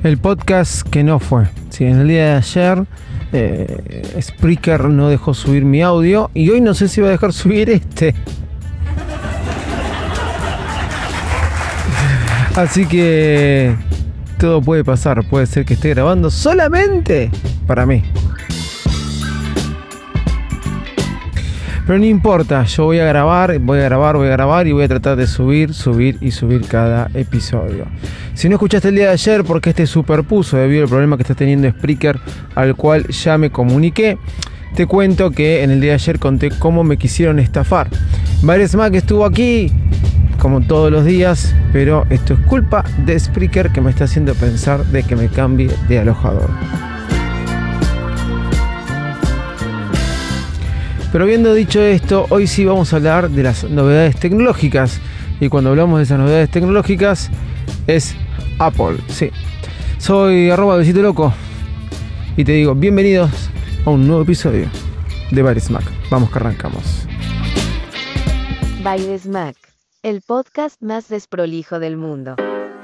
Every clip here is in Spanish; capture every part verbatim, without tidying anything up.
El podcast que no fue. Sí, en el día de ayer eh, Spreaker no dejó subir mi audio y hoy no sé si va a dejar subir este. Así que todo puede pasar. Puede ser que esté grabando solamente para mí. Pero no importa, yo voy a grabar, voy a grabar, voy a grabar y voy a tratar de subir, subir y subir cada episodio. Si no escuchaste el día de ayer porque este superpuso debido al problema que está teniendo Spreaker, al cual ya me comuniqué, te cuento que en el día de ayer conté cómo me quisieron estafar. ViresMac estuvo aquí, como todos los días, pero esto es culpa de Spreaker que me está haciendo pensar de que me cambie de alojador. Pero habiendo dicho esto, hoy sí vamos a hablar de las novedades tecnológicas. Y cuando hablamos de esas novedades tecnológicas, es Apple, sí. Soy arroba besito loco y te digo, bienvenidos a un nuevo episodio de ViresMac. Vamos que arrancamos. ViresMac, el podcast más desprolijo del mundo.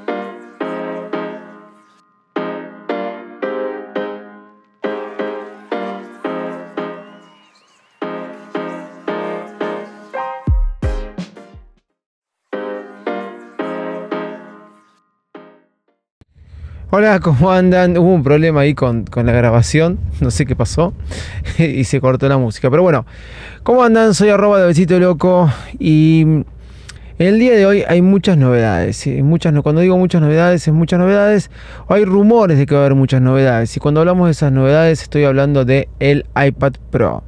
Hola, ¿cómo andan? Hubo un problema ahí con, con la grabación, no sé qué pasó y se cortó la música. Pero bueno, ¿cómo andan? Soy arroba de besito loco y en el día de hoy hay muchas novedades. ¿Sí? Muchas, cuando digo muchas novedades, es muchas novedades. Hay rumores de que va a haber muchas novedades y cuando hablamos de esas novedades estoy hablando de el iPad Pro.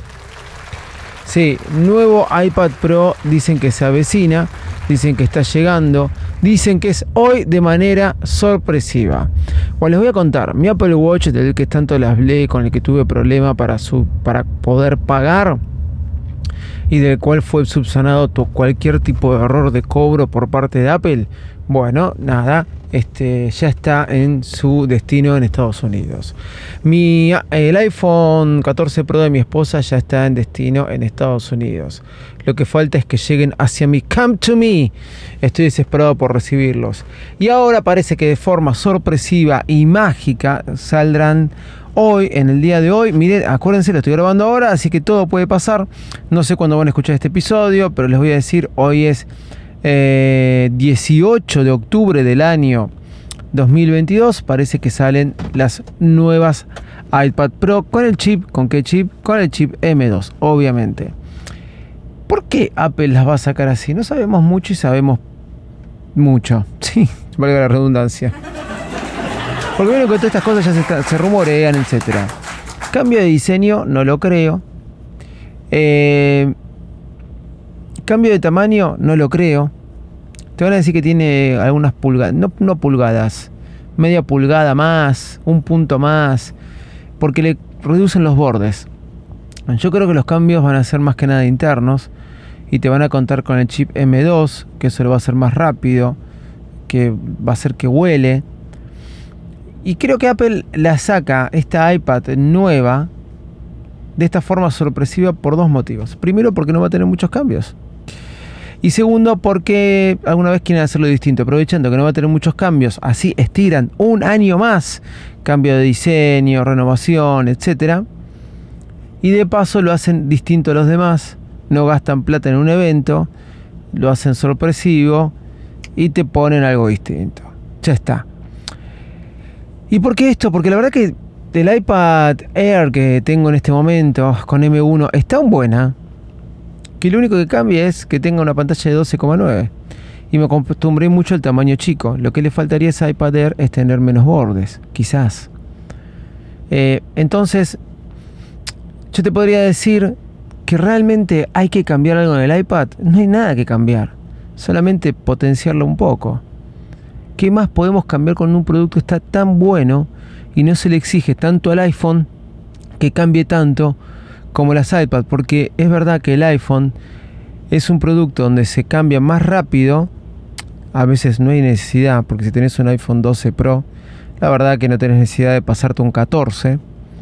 Sí, nuevo iPad Pro, dicen que se avecina, dicen que está llegando, dicen que es hoy de manera sorpresiva. Bueno, les voy a contar, mi Apple Watch, del que tanto les hablé, con el que tuve problema para, su, para poder pagar y del cual fue subsanado cualquier tipo de error de cobro por parte de Apple, bueno, nada, este, ya está en su destino en Estados Unidos. Mi, el iPhone catorce Pro de mi esposa ya está en destino en Estados Unidos. Lo que falta es que lleguen hacia mí. Come to me. Estoy desesperado por recibirlos. Y ahora parece que de forma sorpresiva y mágica saldrán hoy, en el día de hoy. Miren, acuérdense, lo estoy grabando ahora, así que todo puede pasar. No sé cuándo van a escuchar este episodio, pero les voy a decir, hoy es eh, dieciocho de octubre del año dos mil veintidós. Parece que salen las nuevas iPad Pro con el chip. ¿Con qué chip? Con el chip eme dos, obviamente. ¿Por qué Apple las va a sacar así? No sabemos mucho y sabemos mucho. Sí, valga la redundancia. Porque bueno, que todas estas cosas ya se, está, se rumorean, etcétera. Cambio de diseño, no lo creo. Eh, cambio de tamaño, no lo creo. Te van a decir que tiene algunas pulgadas, no, no pulgadas, media pulgada más, un punto más, porque le reducen los bordes. Yo creo que los cambios van a ser más que nada internos y te van a contar con el chip eme dos, que eso lo va a hacer más rápido, que va a hacer que huele. Y creo que Apple la saca, esta iPad nueva, de esta forma sorpresiva por dos motivos. Primero, porque no va a tener muchos cambios. Y segundo, porque alguna vez quieren hacerlo distinto, aprovechando que no va a tener muchos cambios, así estiran un año más, cambio de diseño, renovación, etcétera. Y de paso lo hacen distinto a los demás, no gastan plata en un evento, lo hacen sorpresivo y te ponen algo distinto. Ya está. ¿Y por qué esto? Porque la verdad que el iPad Air que tengo en este momento con eme uno es tan buena que lo único que cambia es que tenga una pantalla de doce coma nueve y me acostumbré mucho al tamaño chico. Lo que le faltaría a ese iPad Air es tener menos bordes, quizás. Eh, entonces, yo te podría decir que realmente hay que cambiar algo en el iPad. No hay nada que cambiar, solamente potenciarlo un poco. ¿Qué más podemos cambiar con un producto que está tan bueno y no se le exige tanto al iPhone que cambie tanto como las iPad? Porque es verdad que el iPhone es un producto donde se cambia más rápido. A veces no hay necesidad, porque si tenés un iPhone doce Pro, la verdad que no tenés necesidad de pasarte un catorce.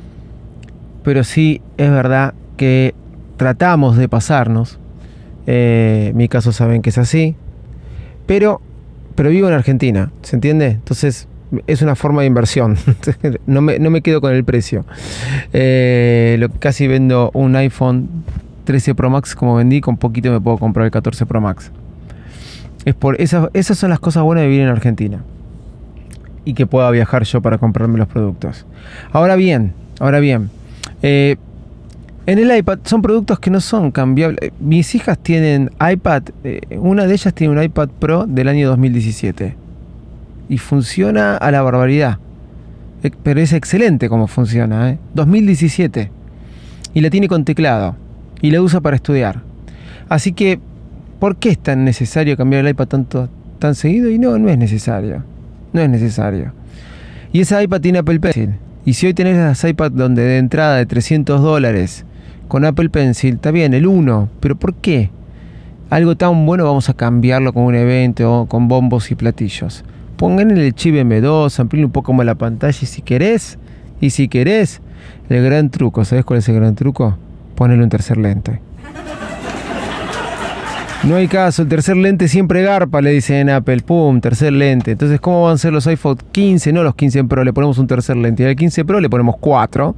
Pero sí es verdad que tratamos de pasarnos. Eh, en mi caso saben que es así. Pero... pero vivo en Argentina, ¿se entiende? Entonces es una forma de inversión. no, me, no me quedo con el precio. Eh, lo, casi vendo un iPhone trece Pro Max como vendí, con poquito me puedo comprar el catorce Pro Max. Es por esas, esas son las cosas buenas de vivir en Argentina. Y que pueda viajar yo para comprarme los productos. Ahora bien, ahora bien, eh, en el iPad son productos que no son cambiables. Mis hijas tienen iPad, eh, una de ellas tiene un iPad Pro del año dos mil diecisiete. Y funciona a la barbaridad. Eh, pero es excelente como funciona, ¿eh? dos mil diecisiete. Y la tiene con teclado. Y la usa para estudiar. Así que, ¿por qué es tan necesario cambiar el iPad tanto, tan seguido? Y no, no es necesario. No es necesario. Y ese iPad tiene Apple Pencil. Y si hoy tenés las iPad donde de entrada de trescientos dólares con Apple Pencil, está bien, el uno. Pero ¿por qué? Algo tan bueno vamos a cambiarlo con un evento, con bombos y platillos. Pongan el chip M dos, amplíen un poco más la pantalla y si querés, y si querés, el gran truco, ¿sabés cuál es el gran truco? Ponele un tercer lente. No hay caso, el tercer lente siempre garpa, le dicen en Apple. Pum, tercer lente. Entonces, ¿cómo van a ser los iPhone quince? No los quince Pro, le ponemos un tercer lente. Y al quince Pro le ponemos cuatro.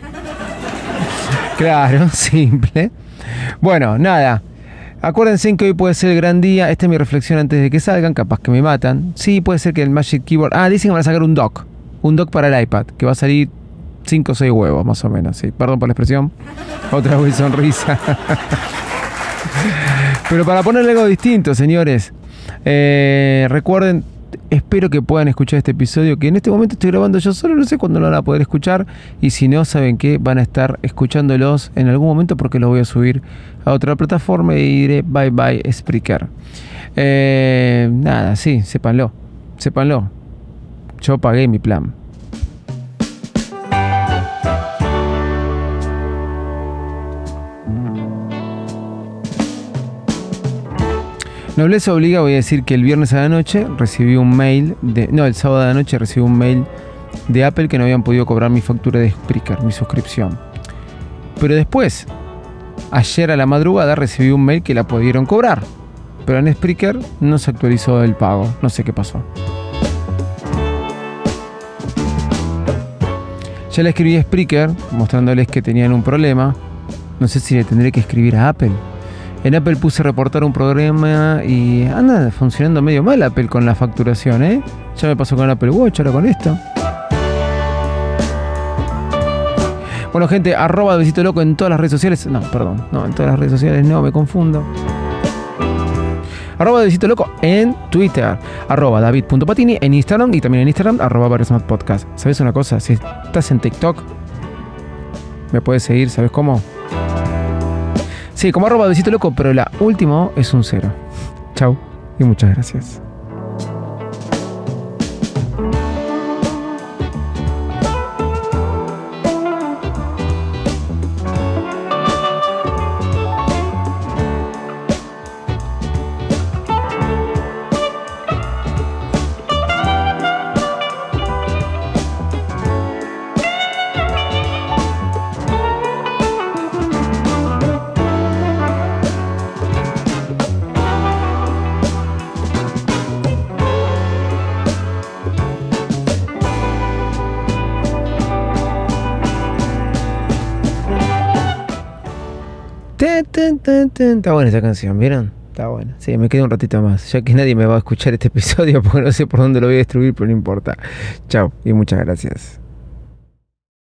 Claro, simple. Bueno, nada. Acuérdense que hoy puede ser el gran día. Esta es mi reflexión antes de que salgan. Capaz que me matan. Sí, puede ser que el Magic Keyboard... Ah, dicen que van a sacar un dock. Un dock para el iPad. Que va a salir cinco o seis huevos, más o menos. Sí, perdón por la expresión. Otra vez sonrisa. Pero para ponerle algo distinto, señores. Eh, recuerden, espero que puedan escuchar este episodio, que en este momento estoy grabando yo solo, no sé cuándo lo van a poder escuchar. Y si no, saben que van a estar escuchándolos en algún momento, porque los voy a subir a otra plataforma y diré bye bye Spreaker. Eh, nada, sí, sépanlo. Sépanlo. Yo pagué mi plan. Nobleza obliga, voy a decir que el viernes a la noche recibí un mail de... No, el sábado a la noche recibí un mail de Apple que no habían podido cobrar mi factura de Spreaker, mi suscripción. Pero después, ayer a la madrugada recibí un mail que la pudieron cobrar. Pero en Spreaker no se actualizó el pago. No sé qué pasó. Ya le escribí a Spreaker mostrándoles que tenían un problema. No sé si le tendré que escribir a Apple. En Apple puse reportar un programa y anda funcionando medio mal Apple con la facturación, ¿eh? Ya me pasó con el Apple Watch, ahora con esto. Bueno, gente, arroba Besito Loco en todas las redes sociales. No, perdón, no, en todas las redes sociales no, me confundo. Arroba Besito Loco en Twitter. Arroba David.patini en Instagram y también en Instagram, arroba Barresmat Podcast. ¿Sabes una cosa? Si estás en TikTok, me puedes seguir, ¿sabes cómo? Sí, como arroba Besito Loco, pero la última es un cero. Chau y muchas gracias. Está buena esa canción, ¿vieron? Está buena. Sí, me quedo un ratito más, ya que nadie me va a escuchar este episodio porque no sé por dónde lo voy a destruir, pero no importa. Chao y muchas gracias.